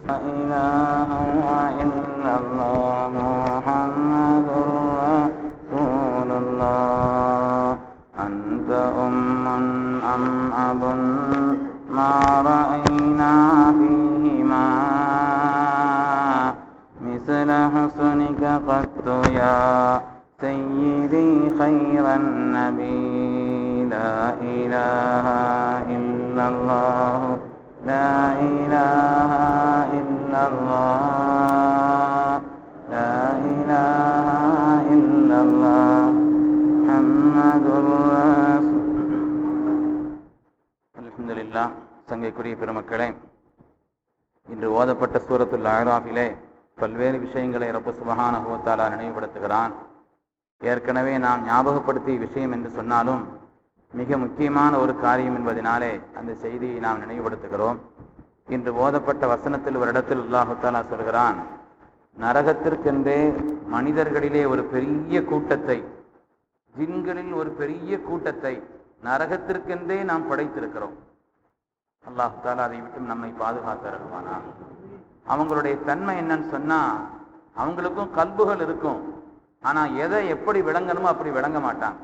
إله إلا الله محمد رسول الله أنت أم أم أب ما رأينا فيهما مثل حسنك قط يا سيدي خير النبي لا إله إلا الله لا إله إلا الله لا إله إلا الله محمد رسول الحمد لله. சங்கைக்குரிய பெருமக்களே, இன்று ஓதப்பட்ட சூரத்துல் அஅராஃபிலே பல்வேறு விஷயங்களை ரப்பு சுப்ஹானஹு வ தஆலா நினைவுபடுத்துகிறான். ஏற்கனவே நாம் ஞாபகப்படுத்திய விஷயம் என்று சொன்னாலும் மிக முக்கியமான ஒரு காரியம் என்பதனாலே அந்த செய்தியை நாம் நினைவுபடுத்துகிறோம். இன்று ஓதப்பட்ட வசனத்தில் ஒரு இடத்தில் அல்லாஹ் தஆலா சொல்கிறான், நரகத்திற்கென்றே மனிதர்களிலே ஒரு பெரிய கூட்டத்தை, ஜின்களில் ஒரு பெரிய கூட்டத்தை நரகத்திற்கென்றே நாம் படைத்திருக்கிறோம். அல்லாஹ் தஆலா அதை விட்டு நம்மை பாதுகாத்தருள்வானா. அவங்களுடைய தன்மை என்னன்னு சொன்னா, அவங்களுக்கும் கல்புகள் இருக்கும், ஆனா எதை எப்படி விளங்கணுமோ அப்படி விளங்க மாட்டாங்க.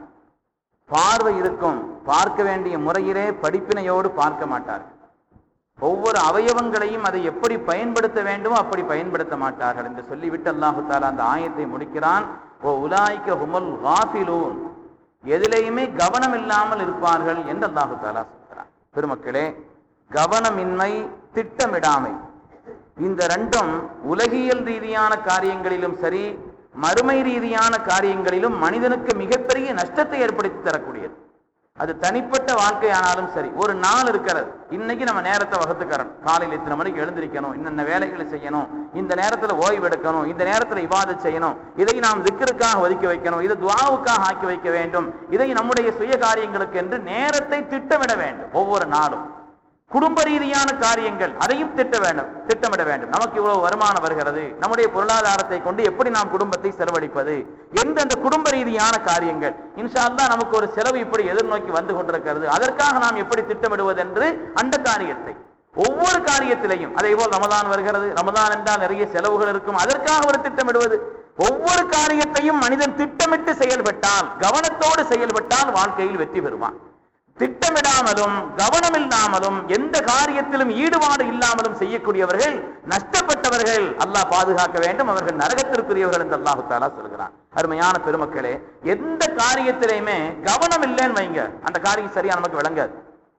பார்வை இருக்கும், பார்க்க வேண்டிய முறையிலே படிப்பினையோடு பார்க்க மாட்டார்கள். ஒவ்வொரு அவயவங்களையும் அதை எப்படி பயன்படுத்த வேண்டுமோ அப்படி பயன்படுத்த மாட்டார்கள் என்று சொல்லிவிட்டு அல்லாஹு தஆலா அந்த ஆயத்தை முடிக்கிறான். ஓ உலாயிக ஹுமுல் காஃபிலூன், எதிலேயுமே கவனம் இல்லாமல் இருப்பார்கள் என்று அல்லாஹு தஆலா சொல்கிறான். பெருமக்களே, கவனமின்மை, திட்டமிடாமை, இந்த ரெண்டும் உலகியல் ரீதியான காரியங்களிலும் சரி, மறுமை ரீதியான காரியங்களிலும் மனிதனுக்கு மிகப்பெரிய நஷ்டத்தை ஏற்படுத்தி தரக்கூடியது. அது தனிப்பட்ட வாழ்க்கையானாலும் சரி. ஒரு நாள் இருக்கிறது, இன்னைக்கு நம்ம நேரத்தை வகுத்துக்கிறோம், காலையில் இத்தனை மணிக்கு எழுந்திருக்கணும், இன்னென்ன வேலைகளை செய்யணும், இந்த நேரத்தில் ஓய்வு எடுக்கணும், இந்த நேரத்தில் இபாதத் செய்யணும், இதை நாம் திக்ருக்காக ஒதுக்கி வைக்கணும், இதை துஆவுக்காக ஆக்கி வைக்க வேண்டும், இதை நம்முடைய சுய காரியங்களுக்கு என்று நேரத்தை திட்டமிட வேண்டும். ஒவ்வொரு நாளும் குடும்ப ரீதியான காரியங்கள், அதையும் திட்டமிட வேண்டும். நமக்கு இவ்வளவு வருமானம் வருகிறது, நம்முடைய பொருளாதாரத்தை கொண்டு எப்படி நாம் குடும்பத்தை செலவழிப்பது என்ற அந்த குடும்ப ரீதியான காரியங்கள், இன்ஷா அல்லாஹ் நமக்கு ஒரு செலவு இப்படி எதிர்நோக்கி வந்து கொண்டிருக்கிறது, அதற்காக நாம் எப்படி திட்டமிடுவது என்று அந்த காரியத்தை ஒவ்வொரு காரியத்திலையும், அதே போல் ரமதான் வருகிறது, ரமதான் என்றால் நிறைய செலவுகள் இருக்கும், அதற்காக ஒரு திட்டமிடுவது. ஒவ்வொரு காரியத்தையும் மனிதன் திட்டமிட்டு செயல்பட்டால், கவனத்தோடு செயல்பட்டால் வாழ்க்கையில் வெற்றி பெறுவான். திட்டமிடாமலும் கவனம் இல்லாமலும் எந்த காரியத்திலும் ஈடுபாடு இல்லாமலும் செய்யக்கூடியவர்கள் நஷ்டப்பட்டவர்கள். அல்லாஹ் பாதுகாக்க வேண்டும், அவர்கள் நரகத்திற்குரியவர்கள் என்று அல்லாஹ் தஆலா சொல்கிறான். அருமையான பெருமக்களே, எந்த காரியத்திலையுமே கவனம் இல்லைன்னு வைங்க, அந்த காரியம் சரியா நமக்கு விளங்காது.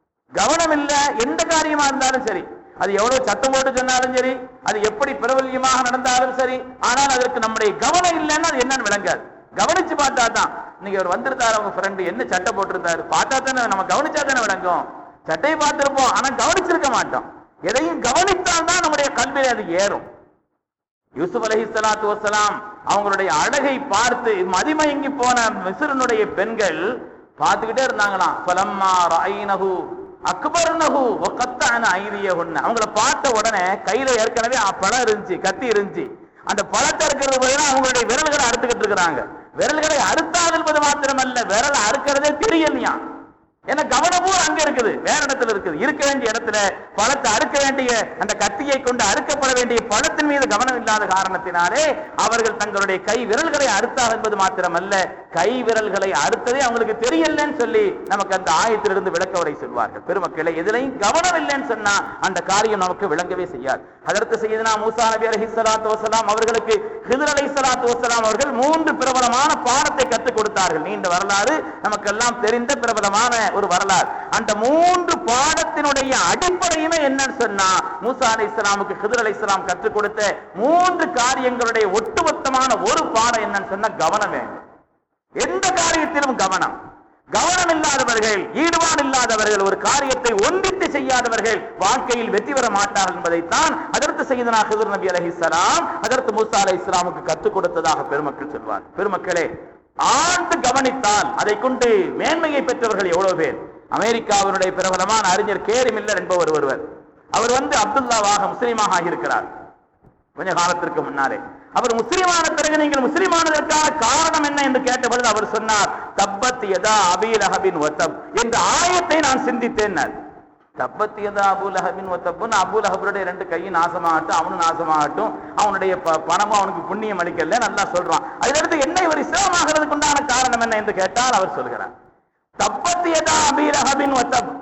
கவனம் இல்ல, எந்த காரியமா இருந்தாலும் சரி, அது எவ்வளவு சட்டம் போட்டு சொன்னாலும் சரி, அது எப்படி பிரபல்யமாக நடந்தாலும் சரி, ஆனால் அதற்கு நம்முடைய கவனம் இல்லைன்னா அது என்னன்னு விளங்காது. கவனிச்சு பார்த்தா தான். இன்னைக்கு அவர் வந்திருந்தாரு, அவங்க ஃப்ரெண்டு என்ன சட்டை போட்டிருந்தாரு, பார்த்தா தானே நம்ம கவனிச்சா தானே விளங்கும். சட்டையை பார்த்திருப்போம், ஆனா கவனிச்சிருக்க மாட்டோம். எதையும் கவனித்தால் தான் நம்முடைய கல்வியில அது ஏறும். யூசுப் அலைஹிஸ்ஸலாத்து வஸ்ஸலாம் அவங்களுடைய அழகை பார்த்து மதிமயங்கி போன மிஸ்ருனுடைய பெண்கள் பார்த்துக்கிட்டே இருந்தாங்களாம். ஃபலம்மா ரஐனஹு அக்பர்னஹு வகத்தஅன ஐதியஹுன்ன, அவங்கள பார்த்த உடனே கையில ஏற்கனவே பழம் இருந்துச்சு, கத்தி இருந்துச்சு, அந்த பழத்தை இருக்கிறது போல அவங்களுடைய விரல்களை அறுத்துக்கிட்டு இருக்கிறாங்க. விரல்களை அறுத்தாது என்பது மாத்திரமல்ல, விரல் அறுக்கிறதே தெரியலையா. ஏன்னா கவனமும் அங்க இருக்குது, வேற இடத்துல இருக்குது. இருக்க வேண்டிய இடத்துல பழத்தை அறுக்க வேண்டிய அந்த கத்தியை கொண்டு அறுக்கப்பட வேண்டிய பழத்தின் மீது கவனம் இல்லாத காரணத்தினாலே அவர்கள் தங்களுடைய கை விரல்களை அறுத்தார் என்பது மாத்திரமல்ல, கை விரல்களை அறுத்ததே அவங்களுக்கு தெரியலன்னு சொல்லி நமக்கு அந்த ஆயத்திலிருந்து விளக்க உரை சொல்வார்கள். பெருமக்களை, எதிலையும் கவனம் இல்லைன்னு சொன்னா அந்த காரியம் நமக்கு விளங்கவே செய்யாது. அதற்கு செய்தனா மூசா நபி அலைஹிஸ்ஸலாத்து வஸ்ஸலாம் அவர்களுக்கு ஹித்ர் அலைஹிஸ்ஸலாத்து வஸ்ஸலாம் அவர்கள் 3 பிரபலமான பாடத்தை கற்றுக் கொடுத்தார்கள். நீண்ட வரலாறு, நமக்கெல்லாம் தெரிந்த பிரபலமான ஒரு வரலாறு. அந்த 3 பாடத்தினுடைய அடிப்படையுமே என்னன்னு சொன்னா, மூசா அலைஹிஸ்ஸலாமுக்கு ஹித்ர் அலைஹிஸ்ஸலாம் கற்றுக் கொடுத்த 3 காரியங்களுடைய ஒட்டுமொத்தமான ஒரு பாடம் என்னன்னு சொன்னா கவனம் வேண்டும். எந்த காரியத்திலும் கவனம். கவனம் இல்லாதவர்கள், ஈடுபாடு இல்லாதவர்கள், ஒரு காரியத்தை ஒன்றிட்டு செய்யாதவர்கள் வாழ்க்கையில் வெற்றி பெற மாட்டார்கள் என்பதைத்தான் அதற்கு செய்தனா ஹித்ர் நபி அலைஹிஸ்ஸலாம் அதற்கு மூசா அலைஹிஸ்ஸலாமுக்கு கற்றுக் கொடுத்ததாக பெருமக்கள் சொல்வார். பெருமக்களே, ஆழ்ந்து கவனித்தால் அதை கொண்டு மேன்மையை பெற்றவர்கள் எவ்வளவு பேர். அமெரிக்காவினுடைய பிரபலமான அறிஞர் கேரி மில்லர் என்பவர் ஒருவர், அவர் அப்துல்லாவாக முஸ்லீமாக ஆகியிருக்கிறார். கொஞ்ச காலத்திற்கு முன்னாலே அவர் முஸ்லிமான பிறகு நீங்கள் முஸ்லிமானதற்கான காரணம் என்ன என்று கேட்டபொழுது அவர் சொன்னார், தப்பத் யதா அபீ லஹபின் வதப் என்ற ஆயத்தை நான் சிந்தித்தேன். தப்பத்தியதா அபூலஹபின் ஒத்தப்புன்னு அபூலஹபுடைய 2 கையும் நாசமாகட்டும், அவனும் நாசமாகட்டும், அவனுடைய பணமும் அவனுக்கு புண்ணியம் அளிக்கல நல்லா சொல்றான். அதிலிருந்து என்ன இவர் இஸ்லாமாகிறதுக்கு உண்டான காரணம் என்ன என்று கேட்டால் அவர் சொல்கிறார், தப்பத்தியதா அபீலஹபின் ஒத்தப்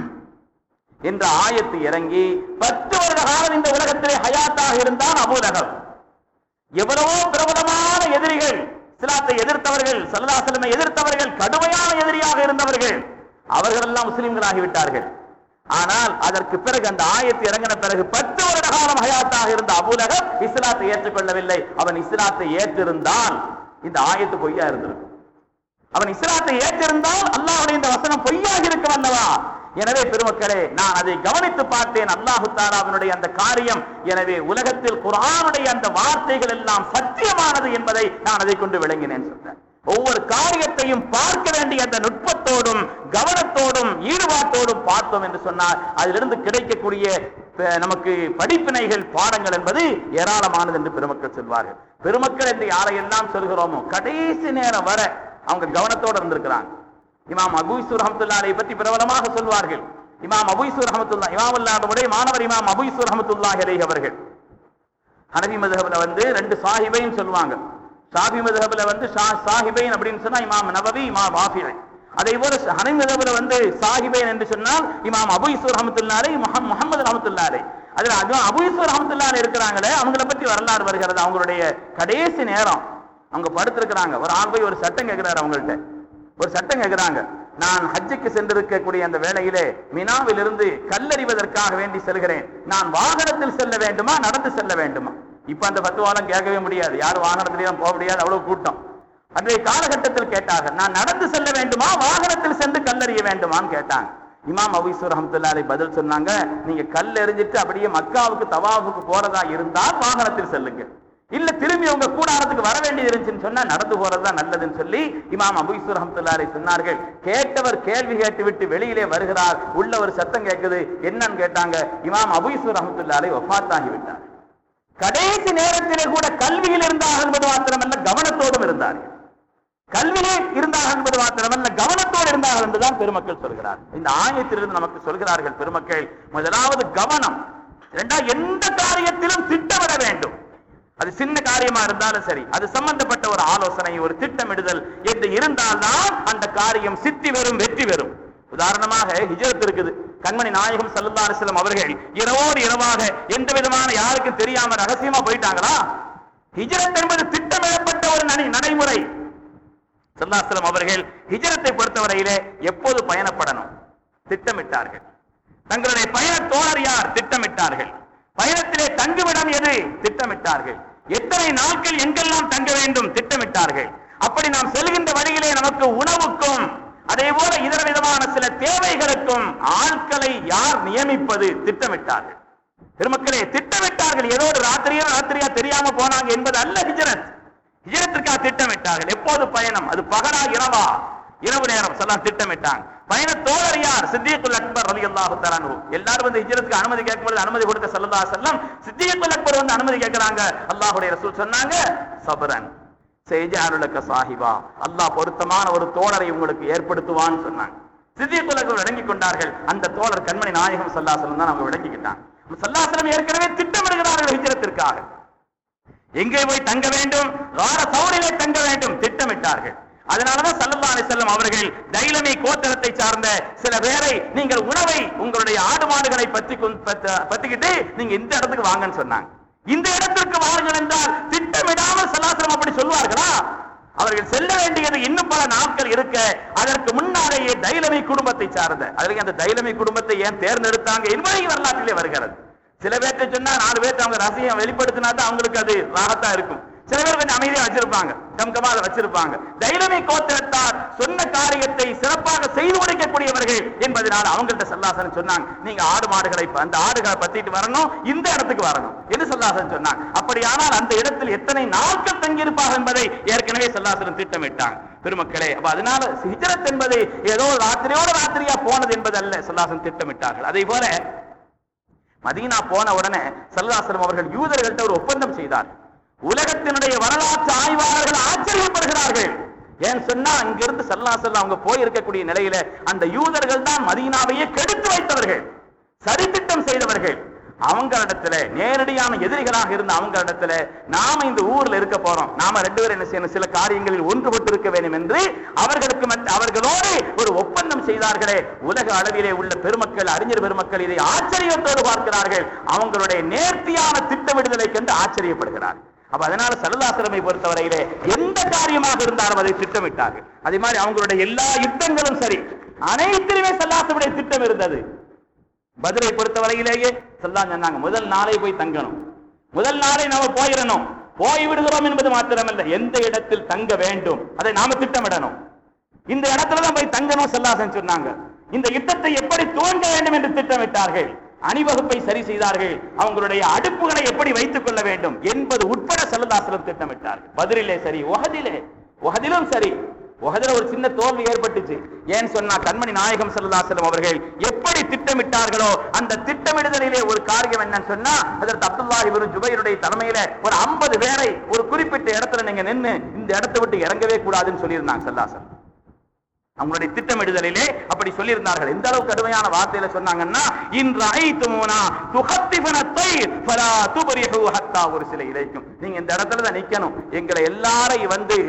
என்ற ஆயத்து இறங்கி 10 வருட காலம் இந்த உலகத்திலே ஹயாத்தாக இருந்தான் அபூலஹப். எவ்வளவோ பிரபலமான எதிரிகள், இஸ்லாத்தை எதிர்த்தவர்கள், ஸல்லல்லாஹு அலைஹி வஸல்லம் எதிர்த்தவர்கள், கடுமையான எதிரியாக இருந்தவர்கள், அவர்கள் எல்லாம் முஸ்லிம்களாகிவிட்டார்கள். ஆனால் அதற்கு பிறகு அந்த ஆயத்து இறங்கின பிறகு 10 வருட காலம் ஹயாத்தாக இருந்த அபூலஹப் இஸ்லாத்தை ஏற்றுக்கொள்ளவில்லை. அவன் இஸ்லாத்தை ஏற்றிருந்தால் இந்த ஆயத்து பொய்யா இருந்திருக்கும். அவன் இஸ்லாத்தை ஏற்றிருந்தால் அல்லாஹ்வுடைய இந்த வசனம் பொய்யாக இருக்கும் அல்லவா? எனவே பெருமக்களே, நான் அதை கவனித்து பார்த்தேன். அல்லாஹு தஆலாவினுடைய அந்த காரியம், எனவே உலகத்தில் குர்ஆனுடைய அந்த வார்த்தைகள் எல்லாம் சத்தியமானது என்பதை நான் அதை கொண்டு விளங்கினேன் சொன்னேன். ஒவ்வொரு காரியத்தையும் பார்க்க வேண்டிய அந்த நுட்பத்தோடும் கவனத்தோடும் ஈடுபாட்டோடும் பார்த்தோம் என்று சொன்னால் அதிலிருந்து கிடைக்கக்கூடிய நமக்கு படிப்பினைகள், பாடங்கள் என்பது ஏராளமானது என்று பெருமக்கள் சொல்வார்கள். பெருமக்கள் என்று யாரையெல்லாம் சொல்கிறோமோ கடைசி நேரம் வர அவங்க கவனத்தோடு இருந்திருக்கிறாங்க. இமாம் அபூ யூசுப் ரஹ்மத்துல்லாஹி அலைஹி பற்றி பிரபலமாக சொல்வார்கள். இமாம் அபூ யூசுப் ரஹ்மத்துல்லாஹி இமாமுல்லாஹ்வுடைய மாணவர் இமாம் அபூ யூசுப் ரஹ்மத்துல்லாஹி அலைஹி அவர்கள் ஹனஃபி மذஹப்ல 2 சாஹிபைன்னு சொல்லுவாங்க. ஷாஃபி மذஹப்ல சாஹிபைன் அப்படின்னு சொன்னா இமாம் நவவி, இமாம் வாஃபிஇ. அதே போல ஹனஃபி மذஹப்ல சாஹிபைன் என்று சொன்னால் இமாம் அபூ யூசுப் ரஹ்மத்துல்லாஹி அலைஹி, முஹம்மது ரஹ்மத்துல்லாஹி அலைஹி. அதுல அபூ யூசுப் ரஹ்மத்துல்லாஹி அலைஹி இருக்கிறாங்களே, அவங்கள பத்தி வரலாறு வருகிறது. அவங்களுடைய கடைசி நேரம் அவங்க படுத்திருக்கிறாங்க. ஒரு ஆள் போய் ஒரு சட்டம் கேட்கிறாரு அவங்கள்ட்ட. ஒரு சட்டம் கேட்கிறாங்க, நான் ஹஜ்ஜுக்கு சென்றிருக்கக்கூடிய அந்த வேளையிலே மினாவில் இருந்து கல்லறிவதற்காக வேண்டி செல்கிறேன், நான் வாகனத்தில் செல்ல வேண்டுமா நடந்து செல்ல வேண்டுமா? இப்ப அந்த பத்துவாலம் கேட்கவே முடியாது, யாரும் வாகனத்திலேயும் போக முடியாது, அவ்வளவு கூட்டம். அன்றைய காலகட்டத்தில் கேட்டாங்க, நான் நடந்து செல்ல வேண்டுமா வாகனத்தில் சென்று கல்லறிய வேண்டுமான்னு கேட்டாங்க. இமாம் அபூ யூசுப் ரஹ்மத்துல்லாஹி அலைஹி பதில் சொன்னாங்க, நீங்க கல் எறிஞ்சிட்டு அப்படியே மக்காவுக்கு தவாஃபுக்கு போறதா இருந்தால் வாகனத்தில் செல்லுங்க, இல்ல திரும்பி உங்க கூடாரத்துக்கு வர வேண்டியது இருந்துச்சுன்னு சொன்னா நடந்து போறதுதான் நல்லதுன்னு சொல்லி இமாம் அபூ யூசுப் ரஹ்மத்துல்லாஹி அலைஹி சொன்னார்கள். கேட்டவர் கேள்வி கேட்டு விட்டு வெளியிலே வருகிறார். உள்ள ஒரு சத்தம் கேட்குது, என்னன்னு கேட்டாங்க. இமாம் அபூ யூசுப் ரஹ்மத்துல்லாஹி அலைஹி வஃபாத்தாகி விட்டார். கடைசி நேரத்திலே கூட கல்வியில் இருந்தார்கள் என்பது மாத்திரமல்ல, கவனத்தோடும் இருந்தார்கள். கல்வியிலே இருந்தார்கள் என்பது மாத்திரமல்ல, கவனத்தோடு இருந்தார்கள் என்றுதான் பெருமக்கள் சொல்கிறார். இந்த ஆயத்திலிருந்து நமக்கு சொல்கிறார்கள் பெருமக்கள், முதலாவது கவனம், இரண்டாவது எந்த காரியத்திலும் திட்டமிட வேண்டும். அது சின்ன காரியமா இருந்தாலும் சரி, அது சம்பந்தப்பட்ட ஒரு ஆலோசனை, ஒரு திட்டமிடுதல் என்று இருந்தால்தான் அந்த காரியம் சித்தி பெறும், வெற்றி பெறும். உதாரணமாக ஹிஜ்ரத் இருக்குது. கண்மணி நாயகம் ஸல்லல்லாஹு அலைஹி வஸல்லம் அவர்கள் இரவோடு இரவாக எந்த விதமான யாருக்கும் தெரியாம ரகசியமா போயிட்டாங்களா? ஹிஜ்ரத் என்பது திட்டமிடப்பட்ட ஒரு நடைமுறை. ஸல்லல்லாஹு அலைஹி வஸல்லம் அவர்கள் ஹிஜ்ரத்தை பொறுத்தவரையிலே எப்போது பயணப்படணும் திட்டமிட்டார்கள். தங்களுடைய பயண தோழர் யார் திட்டமிட்டார்கள். பயணத்திலே தங்குமிடம் எது திட்டமிட்டார்கள். எத்தனை நாட்கள் எங்கெல்லாம் தங்க வேண்டும் திட்டமிட்டார்கள். அப்படி நாம் செல்கின்ற வழியிலே நமக்கு உணவுக்கும் அதே போல இதர விதமான சில தேவைகளுக்கும் ஆட்களை யார் நியமிப்பது திட்டமிட்டார்கள். பெருமக்களே, திட்டமிட்டார்கள். ஏதோ ஒரு ராத்திரியா தெரியாம போனாங்க என்பது அல்ல ஹிஜ்ரத். ஹிஜ்ரத்திற்காக திட்டமிட்டார்கள். எப்போது பயணம், அது பகலா இரவா? இரவு நேரம் செல்லாம் திட்டமிட்டாங்க. பயண தோழர் யார்? சித்திகுல் அக்பர் ரலியல்லாஹு தஆலா அன்ஹு. எல்லாரும் ஹிஜ்ரத்துக்கு அனுமதி கேட்கும்போது அனுமதி கொடுக்க ஸல்லல்லாஹு அலைஹி வஸல்லம் சித்திகுல் அக்பர் அனுமதி கேட்கிறாங்க. அல்லாஹ்வுடைய ரசூல் சொன்னாங்க, சபரன் செய்ஜஅலுக சாஹிபா, அல்லாஹ் பொருத்தமான ஒரு தோழரை உங்களுக்கு ஏற்படுத்துவான்னு சொன்னாங்க. சித்திகுல் அக்பர் விளங்கிக் கொண்டார்கள். அந்த தோழர் கண்மணி நாயகம் ஸல்லல்லாஹு அலைஹி வஸல்லம் தான் அவங்க விளங்கிக்கிட்டாங்க. ஸல்லல்லாஹு அலைஹி வஸல்லம் ஏற்கனவே திட்டமிடுகிறார்கள் ஹிஜ்ரத்திற்காக. எங்கே போய் தங்க வேண்டும், கார தௌரிலே தங்க வேண்டும் திட்டமிட்டார்கள். அதனாலதான் ஸல்லல்லாஹு அலைஹி வஸல்லம் அவர்கள் தைலமி கோத்திரத்தை சார்ந்த சில பேரை நீங்கள் உணவை உங்களுடைய ஆடு மாடுகளை பத்திக்கிட்டு நீங்க இந்த இடத்துக்கு வாங்கன்னு சொன்னாங்க. இந்த இடத்திற்கு வாருங்கள் என்றால் திட்டமிடாமல் ஸல்லல்லாஹு அலைஹி வஸல்லம் அப்படி சொல்வார்களா? அவர்கள் செல்ல வேண்டியது இன்னும் பல நாட்கள் இருக்க, அதற்கு முன்னாலேயே தைலமி குடும்பத்தை சார்ந்த, அதற்கு அந்த தைலமி குடும்பத்தை ஏன் தேர்ந்தெடுத்தாங்க என்பதை வரலாற்றிலே வருகிறது. சில பேர்ட்ட சொன்னா 4 பேர்த்த அவங்க ரசிகம் வெளிப்படுத்தினா தான் அவங்களுக்கு அது ராகத்தா இருக்கும். சில பேர் கொஞ்சம் அமைதியா வச்சிருப்பாங்க, கம்கமா அதை வச்சிருப்பாங்க. தைலமி கோத்திரத்தார் சொன்ன காரியத்தை சிறப்பாக செய்து முடிக்கக்கூடியவர்கள் என்பதனால் அவங்கள்ட்ட ஸல்லல்லாஹு அலைஹி வஸல்லம் சொன்னாங்க, நீங்க ஆடு மாடுகளை அந்த ஆடுகளை பத்திட்டு வரணும், இந்த இடத்துக்கு வரணும் என்று ஸல்லல்லாஹு அலைஹி வஸல்லம் சொன்னாங்க. அப்படியானால் அந்த இடத்தில் எத்தனை நாட்கள் தங்கியிருப்பார்கள் என்பதை ஏற்கனவே ஸல்லல்லாஹு அலைஹி வஸல்லம் திட்டமிட்டாங்க. பெருமக்களே, அப்ப அதனால ஹிஜ்ரத் என்பது ஏதோ ராத்திரியா போனது என்பது அல்ல, ஸல்லல்லாஹு அலைஹி வஸல்லம் திட்டமிட்டார்கள். அதே போல மதீனா போன உடனே ஸல்லல்லாஹு அலைஹி வஸல்லம் அவர்கள் யூதர்கள்ட்ட ஒரு ஒப்பந்தம் செய்தார். உலகத்தினுடைய வரலாற்று ஆய்வாளர்கள் ஆச்சரியப்படுகிறார்கள். ஏன் சொன்னா அங்கிருந்து ஸல்லல்லாஹு அலைஹி வஸல்லம் அவங்க போய் இருக்கக்கூடிய நிலையில அந்த யூதர்கள் தான் மதீனாவையே கெடுத்து வைத்தவர்கள். சதித்திட்டம் செய்தவர்கள், அவங்களிடத்துல நேரடியான எதிரிகளாக இருந்த அவங்களிடத்துல நாம இந்த ஊர்ல இருக்க போறோம், நாம ரெண்டு பேரும் என்ன செய்யணும், சில காரியங்களில் ஒன்றுபட்டு இருக்க வேண்டும் என்று அவர்களோடு ஒரு ஒப்பந்தம் செய்தார்களே. உலக அளவிலே உள்ள பெருமக்கள், அறிஞர் பெருமக்கள் இதை ஆச்சரியத்தோடு பார்க்கிறார்கள். அவங்களுடைய நேர்த்தியான திட்டமிடுதலை கண்டு ஆச்சரியப்படுகிறார். அப்ப அதனால ஸல்லல்லாஹு அலைஹி வஸல்லம் பொறுத்தவரையிலே எந்த காரியமாக இருந்தாலும் அதை திட்டமிட்டார்கள். அதே மாதிரி அவங்களுடைய எல்லா யுத்தங்களும் சரி, அனைத்திலுமே ஸல்லல்லாஹு அலைஹி வஸல்லம் திட்டம் இருந்தது. பத்ரை பொறுத்தவரையிலேயே ஸல்லல்லாஹு சொன்னாங்க, முதல் நாளை போய் தங்கணும், முதல் நாளை நாம போயிடணும். போய் விடுகிறோம் என்பது மாத்திரமல்ல, எந்த இடத்தில் தங்க வேண்டும் அதை நாம திட்டமிடணும். இந்த இடத்துலதான் போய் தங்கணும் ஸல்லல்லாஹு சொன்னாங்க. இந்த யுத்தத்தை எப்படி துவங்க வேண்டும் என்று திட்டமிட்டார்கள். அணிவகுப்பை சரி செய்தார்கள். அவங்களுடைய அடுப்புகளை எப்படி வைத்துக் கொள்ள வேண்டும் என்பது உட்பட ஸல்லல்லாஹு அலைஹி வஸல்லம் திட்டமிட்டார்கள். பத்ரிலே சரி, உஹதிலும் சரி. உஹதுல ஒரு சின்ன தோல்வி ஏற்பட்டுச்சு. ஏன் சொன்னா, கண்மணி நாயகம் ஸல்லல்லாஹு அலைஹி வஸல்லம் அவர்கள் எப்படி திட்டமிட்டார்களோ அந்த திட்டமிடுதலிலே ஒரு காரியம் என்னன்னு சொன்னா, ஹஜ்ரத் அப்துல்லாஹ் இப்னு ஜுபைருடைய தலைமையில ஒரு 50 பேரை ஒரு குறிப்பிட்ட இடத்துல நீங்க நின்னு இந்த இடத்தை விட்டு இறங்கவே கூடாதுன்னு சொல்லியிருந்தாங்க ஸல்லல்லாஹு அலைஹி வஸல்லம். அவங்களுடைய திட்டமிடுதலிலே அப்படி சொல்லியிருந்தார்கள். எந்த அளவுக்கு கடுமையான வார்த்தையில சொன்னாங்கன்னா, இன் ரஐதுமுனா துஹத்திஃபன தைர் ஃபலா துபரிஹு ஹத்தா உர்சில இலைக்கும். நீங்க இந்த இடத்துல தான் நிக்கணும். எங்களை எல்லாரையும் வந்து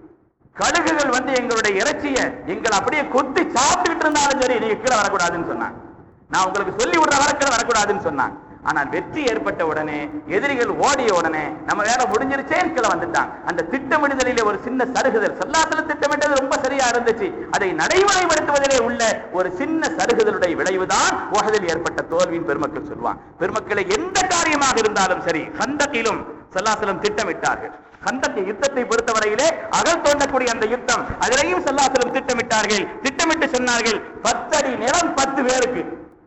கழுகுகள் வந்து எங்களுடைய இறைச்சியை எங்களை அப்படியே கொத்தி சாப்பிட்டுட்டு இருந்தாலும் சரி, நீங்க கீழே வரக்கூடாதுன்னு சொன்னாங்க. நான் உங்களுக்கு சொல்லி விடுற வரைக்கும் வரக்கூடாதுன்னு சொன்னாங்க. ஆனால் வெற்றி ஏற்பட்ட உடனே, எதிரிகள் ஓடிய உடனே நம்ம வேலை முடிஞ்சிருச்சேன்னு கீழே வந்துட்டாங்க. அந்த திட்டமிடுதலிலே ஒரு சின்ன சருகுதல், ஸல்லல்லாஹு அலைஹி வஸல்லம் திட்டமிட்டது ரொம்ப சரியா இருந்துச்சு. அதை நடைமுறைப்படுத்துவதிலே உள்ள ஒரு சின்ன சருகுதலுடைய விளைவுதான் உஹதில் ஏற்பட்ட தோல்வியின் பெருமக்கள் சொல்வாங்க. பெருமக்களை எந்த காரியமாக இருந்தாலும் சரி, கந்தக்கிலும் ஸல்லல்லாஹு அலைஹி வஸல்லம் திட்டமிட்டார்கள். கந்தக் யுத்தத்தை பொறுத்தவரையிலே அகல் தோண்டக்கூடிய அந்த யுத்தம், அதிலேயும் ஸல்லல்லாஹு அலைஹி வஸல்லம் திட்டமிட்டார்கள். திட்டமிட்டு சொன்னார்கள், 10 அடி நிலம் 10 பேருக்கு,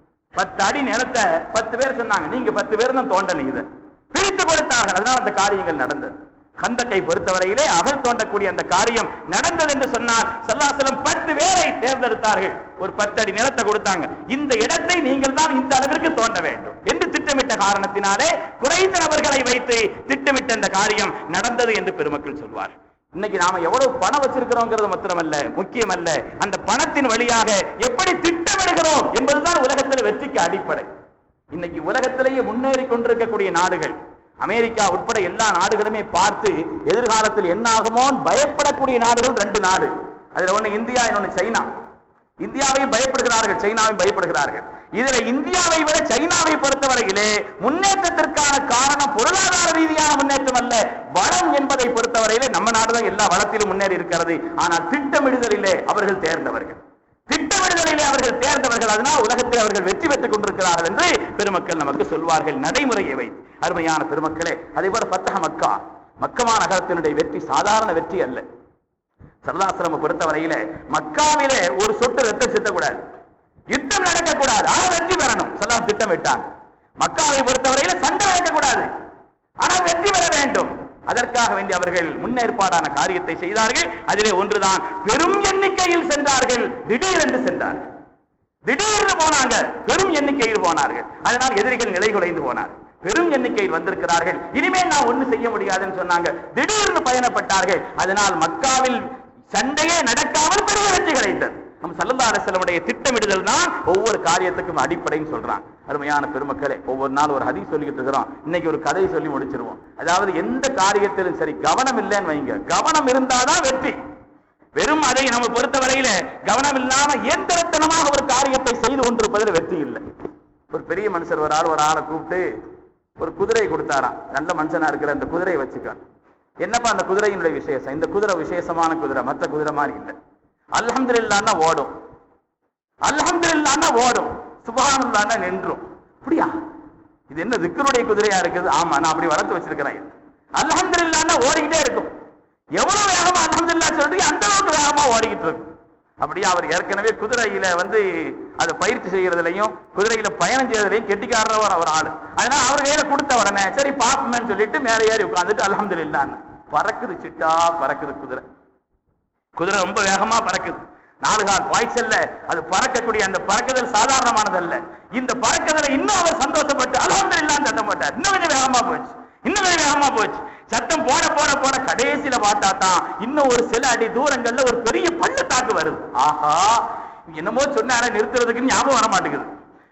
10 அடி நிலத்தை 10 பேர் சொன்னாங்க, நீங்க 10 பேர் தான் தோண்டணும். இதை பிரித்து கொடுத்தார்கள். அதனால் அந்த காரியங்கள் நடந்தது. கந்தக்கை பொறுத்தவரையிலே அகல் தோண்டக்கூடிய அந்த காரியம் நடந்தது என்று சொன்னால் ஸல்லல்லாஹு அலைஹி வஸல்லம் 10 பேரை தேர்ந்தெடுத்தார்கள். ஒரு 10 அடி நிலத்தை கொடுத்தாங்க. இந்த இடத்தை நீங்கள் தான் இந்த அளவிற்கு தோண்ட வேண்டும் என்று திட்டமிட்ட காரணத்தினாலே குறைந்த நபர்களை வைத்து திட்டமிட்ட அந்த காரியம் நடந்தது என்று பெருமக்கள் சொல்வார். இன்னைக்கு நாம எவ்வளவு பணம் வச்சிருக்கிறோங்கிறது மாத்திரமல்ல, முக்கியமல்ல, அந்த பணத்தின் வழியாக எப்படி திட்டமிடுகிறோம் என்பதுதான் உலகத்தில் வெற்றிக்கு அடிப்படை. இன்னைக்கு உலகத்திலேயே முன்னேறி கொண்டிருக்கக்கூடிய நாடுகள், அமெரிக்கா உட்பட எல்லா நாடுகளுமே பார்த்து எதிர்காலத்தில் என்ன ஆகுமோ பயப்படக்கூடிய நாடுகள் 2 நாடு. அதுல ஒண்ணு இந்தியா, இன்னொன்னு சைனா. இந்தியாவையும் பயப்படுகிறார்கள், சைனாவையும் பயப்படுகிறார்கள். இதுல இந்தியாவை விட சைனாவை பொறுத்தவரையிலே முன்னேற்றத்திற்கான காரணம் பொருளாதார ரீதியான முன்னேற்றம் அல்ல, வளம் என்பதை பொறுத்தவரையிலே நம்ம நாடுதான் எல்லா வளத்திலும் முன்னேறி இருக்கிறது. ஆனால் திட்டமிடுதலிலே அவர்கள் தேர்ந்தவர்கள், அதனால் உலகத்தில் அவர்கள் வெற்றி பெற்றுக் கொண்டிருக்கிறார்கள் என்று பெருமக்கள் நமக்கு சொல்வார்கள். நடைமுறையை வைத்து அருமையான பெருமக்களே, அதே போல ஃபத்ஹ் மக்கா, மக்கமா நகரத்தினுடைய வெற்றி சாதாரண வெற்றி அல்ல. ஸல்லல்லாஹு அலைஹி வஸல்லம் பொறுத்தவரையில மக்காவிலே ஒரு சொட்டு ரத்தம் சிந்தக்கூடாது, யுத்தம் நடக்கக்கூடாது, ஆனால் வெற்றி பெறணும். ஸல்லல்லாஹு திட்டமிட்டாங்க. மக்காவை பொறுத்தவரையில சண்டை நடக்கக்கூடாது, ஆனால் வெற்றி பெற வேண்டும். அதற்காக வேண்டி அவர்கள் முன்னேற்பாடான காரியத்தை செய்தார்கள். அதிலே ஒன்றுதான், பெரும் எண்ணிக்கையில் சென்றார்கள், திடீரென்று சென்றார்கள், திடீர்னு போனாங்க, பெரும் எண்ணிக்கையில் போனார்கள். அதனால் எதிரிகள் நிலை குலைந்து போனார்கள். பெரும் எண்ணிக்கையில் வந்திருக்கிறார்கள், இனிமேல் நான் ஒண்ணு செய்ய முடியாதுன்னு சொன்னாங்க, திடீர்னு பயணப்பட்டார்கள். அதனால் மக்காவில் சண்டையே நடக்காமல் பெரிய வெற்றி கிடைத்தது. நம்ம ஸல்லல்லாஹு அலைஹி வஸல்லம் திட்டமிடுதல் தான் ஒவ்வொரு காரியத்துக்கும் அடிப்படைன்னு சொல்றாங்க. அருமையான பெருமக்களே, ஒவ்வொரு நாள் ஒரு ஹதீஸ் சொல்லிக்கிட்டு இருக்கிறோம். இன்னைக்கு ஒரு கதையை சொல்லி முடிச்சிருவோம். அதாவது எந்த காரியத்திலும் சரி கவனம் இல்லைன்னு வைங்க, கவனம் இருந்தாதான் வெற்றி. வெறும் அதை நம்ம பொறுத்தவரையில கவனம் இல்லாம இயந்திரத்தனமாக ஒரு காரியத்தை செய்து கொண்டிருப்பதில் வெற்றி இல்லை. ஒரு பெரிய மனுஷர் ஒரு ஆளை கூப்பிட்டு ஒரு குதிரை கொடுத்தாராம். நல்ல மனுஷனா இருக்கிற அந்த குதிரையை வச்சுக்க. என்னப்பா அந்த குதிரையினுடைய விசேஷம்? இந்த குதிரை விசேஷமான குதிரை, மற்ற குதிரை மாதிரி இல்லை. அல்ஹம்துலில்லாஹ்னா ஓடும், அல்ஹம்துலில்லாஹ்னா ஓடும், சுப்ஹானல்லாஹ்னா நின்றும். அப்படியா? இது என்ன திக்ருடைய குதிரையா இருக்குது? ஆமா, நான் அப்படி வளர்த்து வச்சிருக்கிறேன். அல்ஹம்துலில்லாஹ்னா ஓடிக்கிட்டே இருக்கும். எவ்வளவு வேகமா அல்ஹம்துலில்லாஹ் சொல்றீங்க அந்த அளவுக்கு வேகமா ஓடிக்கிட்டு இருக்கும். அப்படியே அவர் ஏற்கனவே குதிரையில அதை பயிற்சி செய்யறதுலையும் குதிரையில பயணம் செய்யறதுலையும் கெட்டிக்காரர் அவர் ஆளு. அதனால அவர் கையில கொடுத்த உடனே சரி பாப்போம்னு சொல்லிட்டு மேலே ஏறி உட்கார்ந்துட்டு அல்ஹம்துலில்லாஹ் பறக்குது, சிட்டா பறக்குது குதிரை. குதிரை ரொம்ப வேகமா பறக்குது. 4 கால் பாய்ச்சல்ல அது பறக்கக்கூடிய அந்த பறக்குதல் சாதாரணமானதல்ல. இந்த பறக்குதலை இன்னும் அவர் சந்தோஷப்பட்டு அல்ஹம்துலில்லாஹ் சத்தம் போட்டார். இன்னும் கொஞ்சம் வேகமா போச்சு, இன்னும் கொஞ்சம் வேகமா போச்சு. சத்தம் போட போட போட கடைசியில பார்த்தா தான் இன்னும் ஒரு சில அடி தூரங்கள்ல ஒரு பெரிய பள்ளத்தாக்கு வருது. ஆஹா, என்னமோ சொன்னால நிறுத்துறதுக்கு ஞாபகம் வர மாட்டேங்குது.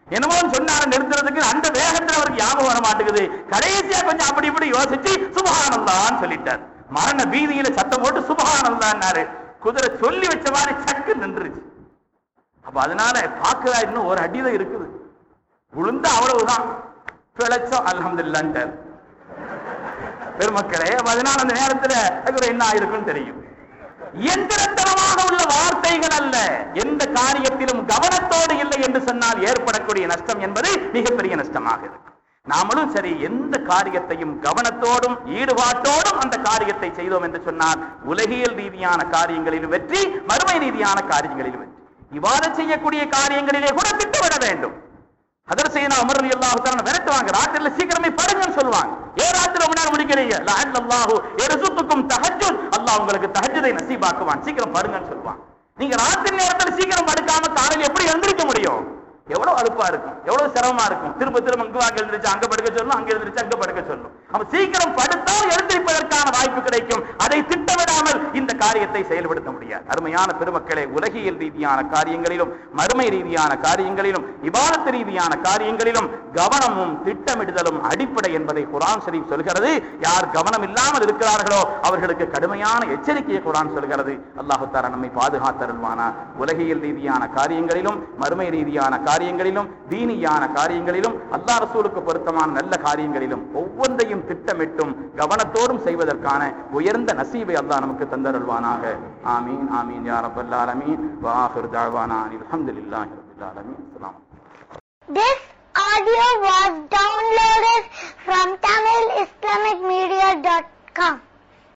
என்னமோ சொன்னார நிறுத்துறதுக்கு அந்த வேகத்துல அவருக்கு ஞாபகம் வர மாட்டேங்குது. கடைசியா கொஞ்சம் அப்படி இப்படி யோசிச்சு சுப்ஹானல்லாஹ்னு சொல்லிட்டார். மரண பீதியில சத்தம் போட்டு சுப்ஹானல்லாஹ்னாரு. குதிரை சொல்லி வச்ச மாதிரி சக்கு நின்றுச்சு. அப்ப அதனால பாக்குறா இன்னும் ஒரு அடிதான் இருக்குது, விழுந்தா அவ்வளவுதான், பிழைச்சோம் அல்ஹம்துலில்லாஹ். பெருமக்களே, அதனால அந்த நேரத்துல என்ன ஆயிருக்குன்னு தெரியும். எந்திரத்தனமாக உள்ள வார்த்தைகள் அல்ல, எந்த காரியத்திலும் கவனத்தோடு இல்லை என்று சொன்னால் ஏற்படக்கூடிய நஷ்டம் என்பது மிகப்பெரிய நஷ்டமாக இருக்கு. நாமளும் சரி, எந்த காரியத்தையும் கவனத்தோடும் ஈடுபாட்டோடும் அந்த காரியத்தை செய்தோம் என்று சொன்னால் உலகியல் ரீதியான காரியங்களிலும் வெற்றி, மறுமை ரீதியான காரியங்களிலும் வெற்றி. இவ்வாறு செய்யக்கூடிய காரியங்களிலே கூட திட்டமிட வேண்டும். அதர் செய்யனா உமர் ரலியல்லாஹு தஆலா விரட்டுவாங்க, ராத்திரில சீக்கிரமே படுங்கன்னு சொல்லுவாங்க. ஏன் ராத்திரி ரொம்ப நேரம் முடிக்கிறீங்க? லஅல்லல்லாஹு யர்சுத்துக்கும் தஹஜ்ஜுத், அல்லாஹ் உங்களுக்கு தஹஜ்ஜுதை நசீபாக்குவான், சீக்கிரம் படுங்கன்னு சொல்லுவாங்க. நீங்க ராத்திரி நேரத்தில் சீக்கிரம் படுக்காம காலையில் எப்படி எழுந்திருக்க முடியும்? எவ்வளவு அலுப்பா இருக்கும், எவ்வளவு சிரமமா இருக்கும். திரும்ப திரும்ப அங்க எழுந்திருச்சு அங்க படுக்க சொல்லணும், அங்க எழுந்திருச்சு அங்க படுக்க சொல்லணும். அப்ப சீக்கிரம் படுத்தால் எழுந்திருப்பதற்கான வாய்ப்பு கிடைக்கும். அதை திட்டமிடாமல் இந்த காரியத்தை செயல்படுத்த முடியாது. அருமையான பெருமக்களே, உலகியல் ரீதியான காரியங்களிலும் மறுமை ரீதியான காரியங்களிலும் இபாதத் ரீதியான காரியங்களிலும் கவனமும் திட்டமிடுதலும் அடிப்படை என்பதை குர்ஆன் ஷரீஃப் சொல்கிறது. யார் கவனம் இல்லாமல் இருக்கிறார்களோ அவர்களுக்கு கடுமையான எச்சரிக்கையை குர்ஆன் சொல்கிறது. அல்லாஹ் தஆலா நம்மை பாதுகாத்தருள்வானா. உலகியல் ரீதியான காரியங்களிலும் மறுமை ரீதியான காரியங்களிலும் தீனியான காரியங்களிலும் அல்லாஹ் ரசூலுக்கு பொருத்தமான நல்ல காரியங்களிலும் ஒவ்வொன்றையும் திட்டமிட்டும் கவனத்தோடும் செய்வதற்கான உயர்ந்த நசீபை அல்லாஹ் நமக்கு தந்தருள்வானாக. ஆமீன் ஆமீன் யா ரப்பல் ஆலமீன். வ ஆகிரு தஅவானா அல்ஹம்துலில்லாஹி ரப்பில் ஆலமீன். அஸ்ஸலாமு அலைக்கும். This audio was downloaded from TamilIslamicMedia.com.